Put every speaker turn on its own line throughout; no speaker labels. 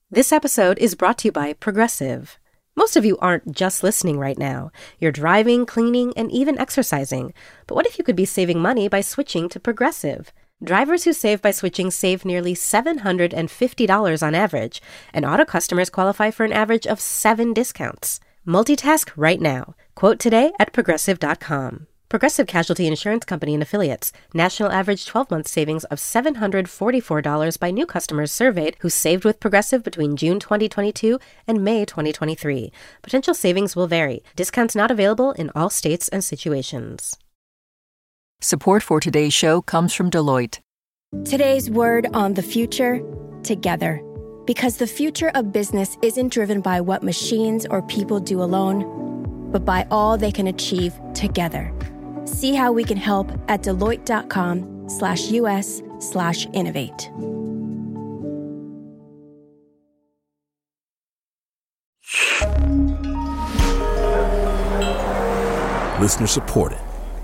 This episode is brought to you by Progressive. Most of you aren't just listening right now. You're driving, cleaning, and even exercising. But what if you could be saving money by switching to Progressive? Drivers who save by switching save nearly $750 on average, and auto customers qualify for an average of 7 discounts. Multitask right now. Quote today at Progressive.com. Progressive Casualty Insurance Company and Affiliates. National average 12-month savings of $744 by new customers surveyed who saved with Progressive between June 2022 and May 2023. Potential savings will vary. Discounts not available in all states and situations.
Support for today's show comes from Deloitte.
Today's word on the future: together. Because the future of business isn't driven by what machines or people do alone, but by all they can achieve together. See how we can help at Deloitte.com/US/innovate.
Listener supported.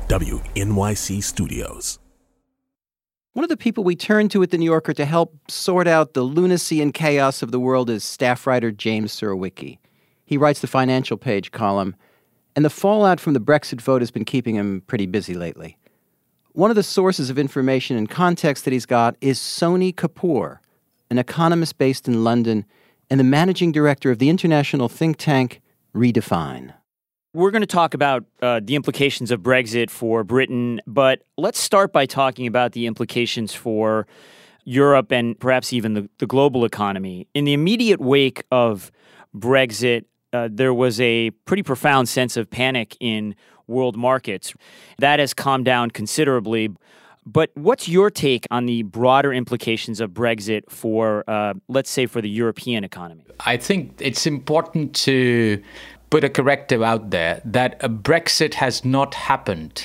WNYC Studios.
One of the people we turn to at The New Yorker to help sort out the lunacy and chaos of the world is staff writer James Surowiecki. He writes the Financial Page column, and the fallout from the Brexit vote has been keeping him pretty busy lately. One of the sources of information and context that he's got is Sony Kapoor, an economist based in London and the managing director of the international think tank Redefine.
We're going to talk about the implications of Brexit for Britain, but let's start by talking about the implications for Europe and perhaps even the global economy. In the immediate wake of Brexit, there was a pretty profound sense of panic in world markets. That has calmed down considerably. But what's your take on the broader implications of Brexit for, let's say, for the European economy?
I think it's important to put a corrective out there that a Brexit has not happened.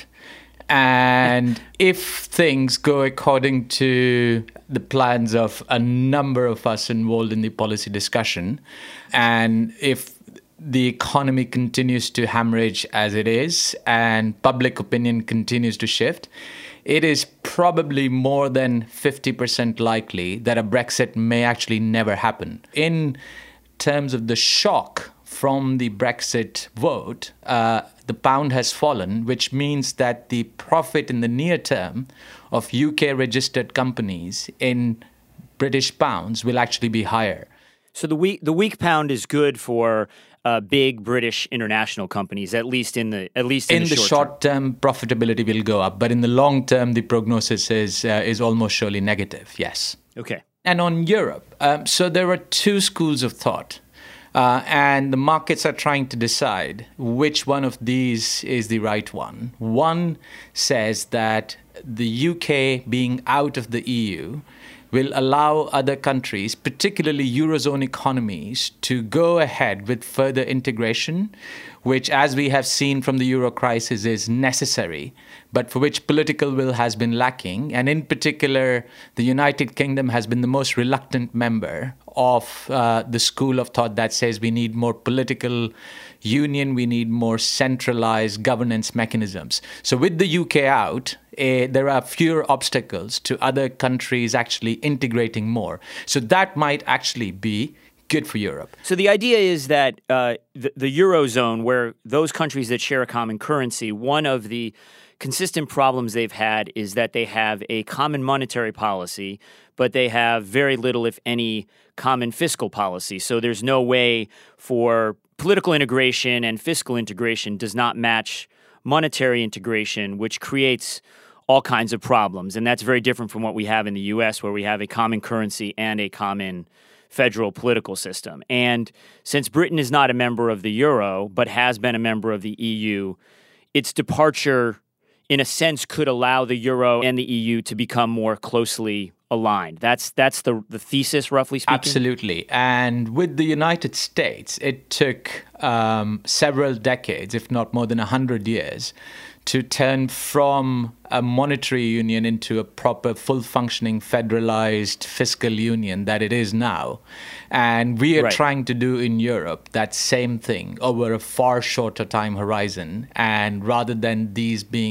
And if things go according to the plans of a number of us involved in the policy discussion, and if the economy continues to hemorrhage as it is and public opinion continues to shift, it is probably more than 50% likely that a Brexit may actually never happen. In terms of the shock from the Brexit vote, the pound has fallen, which means that the profit in the near term of UK-registered companies in British pounds will actually be higher.
So the weak pound is good for big British international companies, at least in the
short term, profitability will go up, but in the long term, the prognosis is almost surely negative. Yes.
Okay.
And on Europe, so there are two schools of thought. And the markets are trying to decide which one of these is the right one. One says that the UK being out of the EU will allow other countries, particularly Eurozone economies, to go ahead with further integration, which, as we have seen from the Euro crisis, is necessary, but for which political will has been lacking. And in particular, the United Kingdom has been the most reluctant member of the school of thought that says we need more political union, we need more centralized governance mechanisms. So with the UK out, there are fewer obstacles to other countries actually integrating more. So that might actually be good for Europe.
So the idea is that the Eurozone, where those countries that share a common currency, one of the consistent problems they've had is that they have a common monetary policy, but they have very little, if any, common fiscal policy. So there's no way for political integration, and fiscal integration does not match monetary integration, which creates all kinds of problems. And that's very different from what we have in the U.S., where we have a common currency and a common federal political system. And since Britain is not a member of the Euro, but has been a member of the EU, its departure, in a sense, could allow the Euro and the EU to become more closely aligned. That's the thesis, roughly speaking?
Absolutely. And with the United States, it took several decades, if not more than 100 years, to turn from a monetary union into a proper, full-functioning, federalized fiscal union that it is now. And we are trying to do in Europe that same thing over a far shorter time horizon. And rather than these being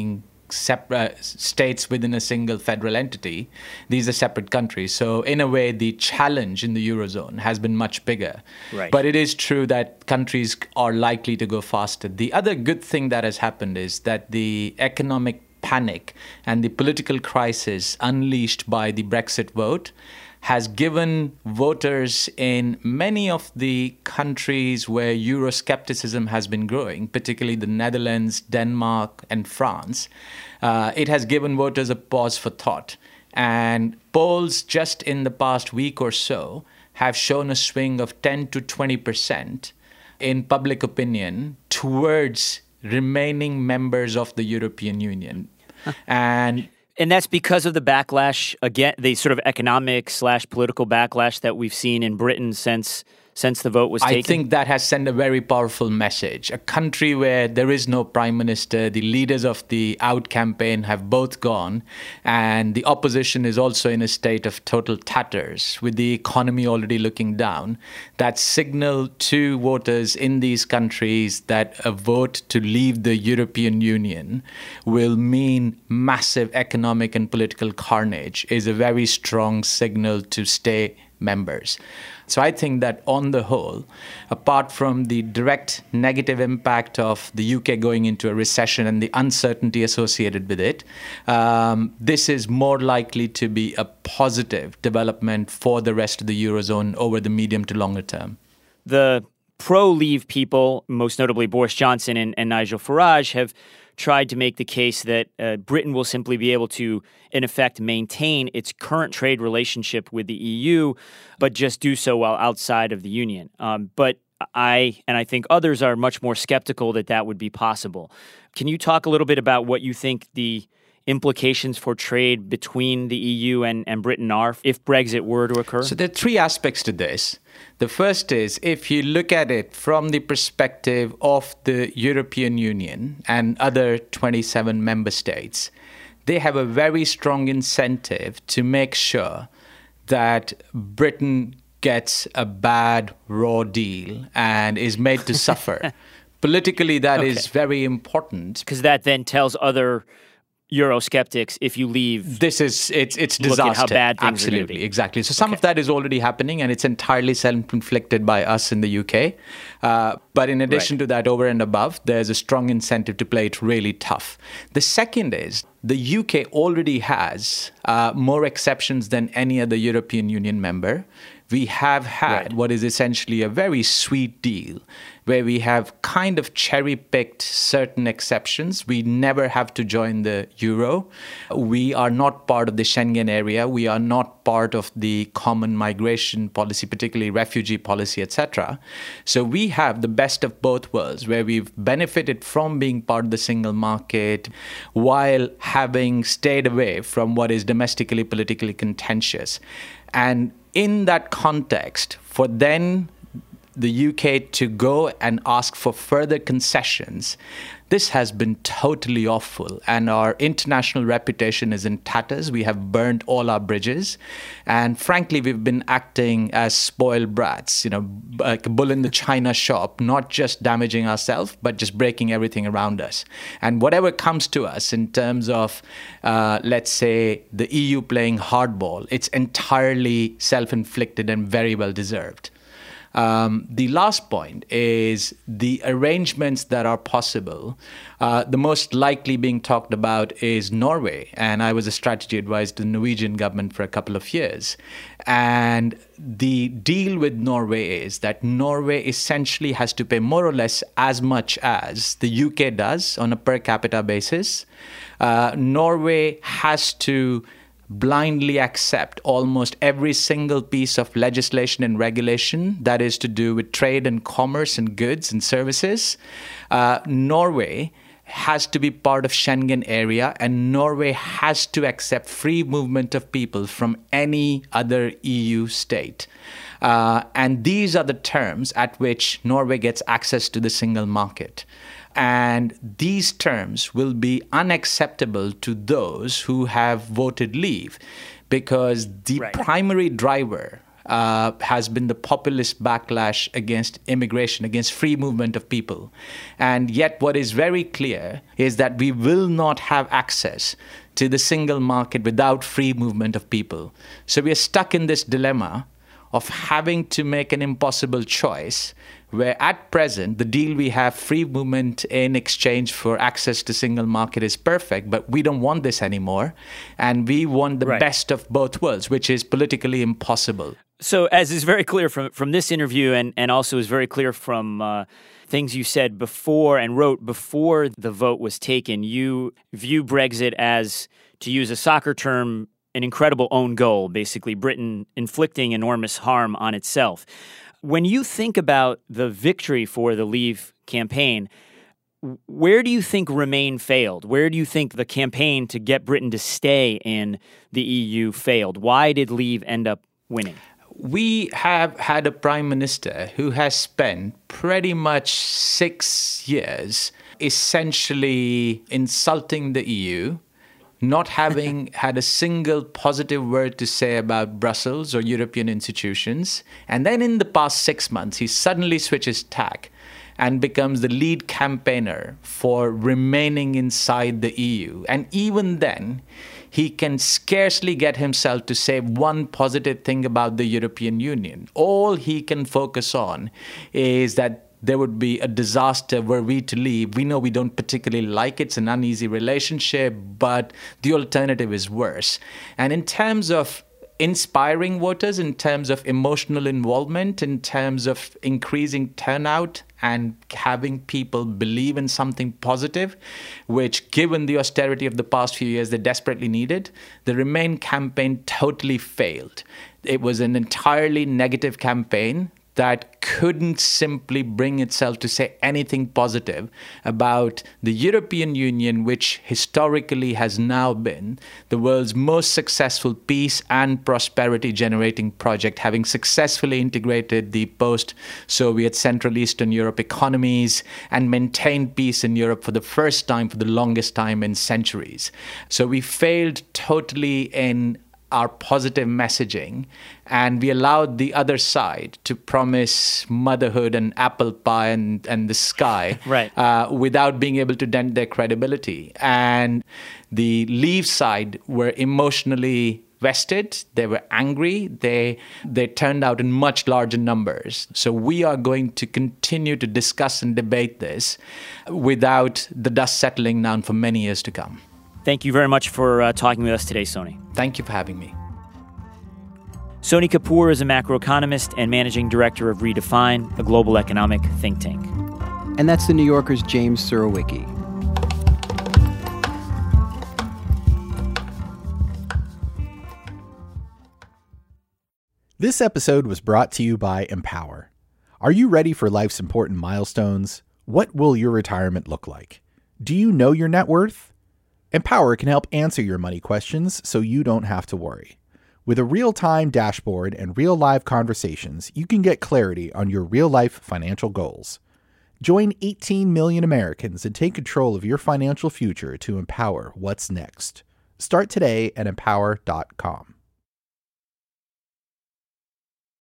states within a single federal entity. These are separate countries. So in a way, the challenge in the Eurozone has been much bigger.
Right.
But it is true that countries are likely to go faster. The other good thing that has happened is that the economic panic and the political crisis unleashed by the Brexit vote has given voters in many of the countries where Euroscepticism has been growing, particularly the Netherlands, Denmark, and France, it has given voters a pause for thought. And polls just in the past week or so have shown a swing of 10 to 20% in public opinion towards remaining members of the European Union.
And that's because of the backlash, again, the sort of economic/political backlash that we've seen in Britain since the vote was taken?
I think that has sent a very powerful message. A country where there is no prime minister, the leaders of the Out campaign have both gone, and the opposition is also in a state of total tatters, with the economy already looking down. That signal to voters in these countries that a vote to leave the European Union will mean massive economic and political carnage is a very strong signal to stay members. So I think that on the whole, apart from the direct negative impact of the UK going into a recession and the uncertainty associated with it, this is more likely to be a positive development for the rest of the Eurozone over the medium to longer term.
The pro-leave people, most notably Boris Johnson and Nigel Farage, have tried to make the case that Britain will simply be able to, in effect, maintain its current trade relationship with the EU, but just do so while outside of the Union. But I think others are much more skeptical that that would be possible. Can you talk a little bit about what you think the implications for trade between the EU and Britain are if Brexit were to occur?
So there are three aspects to this. The first is, if you look at it from the perspective of the European Union and other 27 member states, they have a very strong incentive to make sure that Britain gets a bad raw deal and is made to suffer. Politically, that is very important.
Because that then tells other Eurosceptics, if you leave,
it's disaster.
Look at how bad things
Absolutely,
are going to be.
Exactly. So some of that is already happening, and it's entirely self-inflicted by us in the UK. But in addition to that, over and above, there's a strong incentive to play it really tough. The second is the UK already has more exceptions than any other European Union member. We have had what is essentially a very sweet deal where we have kind of cherry-picked certain exceptions. We never have to join the euro. We are not part of the Schengen area. We are not part of the common migration policy, particularly refugee policy, etc. So we have the best of both worlds, where we've benefited from being part of the single market while having stayed away from what is domestically politically contentious. And in that context, for then the UK to go and ask for further concessions, this has been totally awful. And our international reputation is in tatters. We have burned all our bridges. And frankly, we've been acting as spoiled brats, like a bull in the china shop, not just damaging ourselves, but just breaking everything around us. And whatever comes to us in terms of, let's say, the EU playing hardball, it's entirely self-inflicted and very well deserved. The last point is the arrangements that are possible. The most likely being talked about is Norway. And I was a strategy advisor to the Norwegian government for a couple of years. And the deal with Norway is that Norway essentially has to pay more or less as much as the UK does on a per capita basis. Norway has to blindly accept almost every single piece of legislation and regulation that is to do with trade and commerce and goods and services. Norway has to be part of Schengen area, and Norway has to accept free movement of people from any other EU state. And these are the terms at which Norway gets access to the single market. And these terms will be unacceptable to those who have voted leave, because the primary driver has been the populist backlash against immigration, against free movement of people. And yet what is very clear is that we will not have access to the single market without free movement of people. So we are stuck in this dilemma of having to make an impossible choice, where at present, the deal we have, free movement in exchange for access to single market, is perfect, but we don't want this anymore. And we want the best of both worlds, which is politically impossible.
So as is very clear from this interview and also is very clear from things you said before and wrote before the vote was taken, you view Brexit as, to use a soccer term, an incredible own goal, basically Britain inflicting enormous harm on itself. When you think about the victory for the Leave campaign, where do you think Remain failed? Where do you think the campaign to get Britain to stay in the EU failed? Why did Leave end up winning?
We have had a prime minister who has spent pretty much 6 years essentially insulting the EU, not having had a single positive word to say about Brussels or European institutions. And then in the past 6 months, he suddenly switches tack and becomes the lead campaigner for remaining inside the EU. And even then, he can scarcely get himself to say one positive thing about the European Union. All he can focus on is that there would be a disaster were we to leave. We know we don't particularly like it. It's an uneasy relationship, but the alternative is worse. And in terms of inspiring voters, in terms of emotional involvement, in terms of increasing turnout and having people believe in something positive, which given the austerity of the past few years they desperately needed, the Remain campaign totally failed. It was an entirely negative campaign that couldn't simply bring itself to say anything positive about the European Union, which historically has now been the world's most successful peace and prosperity generating project, having successfully integrated the post-Soviet Central Eastern Europe economies and maintained peace in Europe for the first time, for the longest time in centuries. So we failed totally in our positive messaging, and we allowed the other side to promise motherhood and apple pie and the sky without being able to dent their credibility. And the Leave side were emotionally vested, they were angry, they turned out in much larger numbers. So we are going to continue to discuss and debate this without the dust settling down for many years to come.
Thank you very much for talking with us today, Sony.
Thank you for having me.
Sony Kapoor is a macroeconomist and managing director of Redefine, a global economic think tank.
And that's the New Yorker's James Surowiecki.
This episode was brought to you by Empower. Are you ready for life's important milestones? What will your retirement look like? Do you know your net worth? Empower can help answer your money questions so you don't have to worry. With a real-time dashboard and real-live conversations, you can get clarity on your real-life financial goals. Join 18 million Americans and take control of your financial future to empower what's next. Start today at empower.com.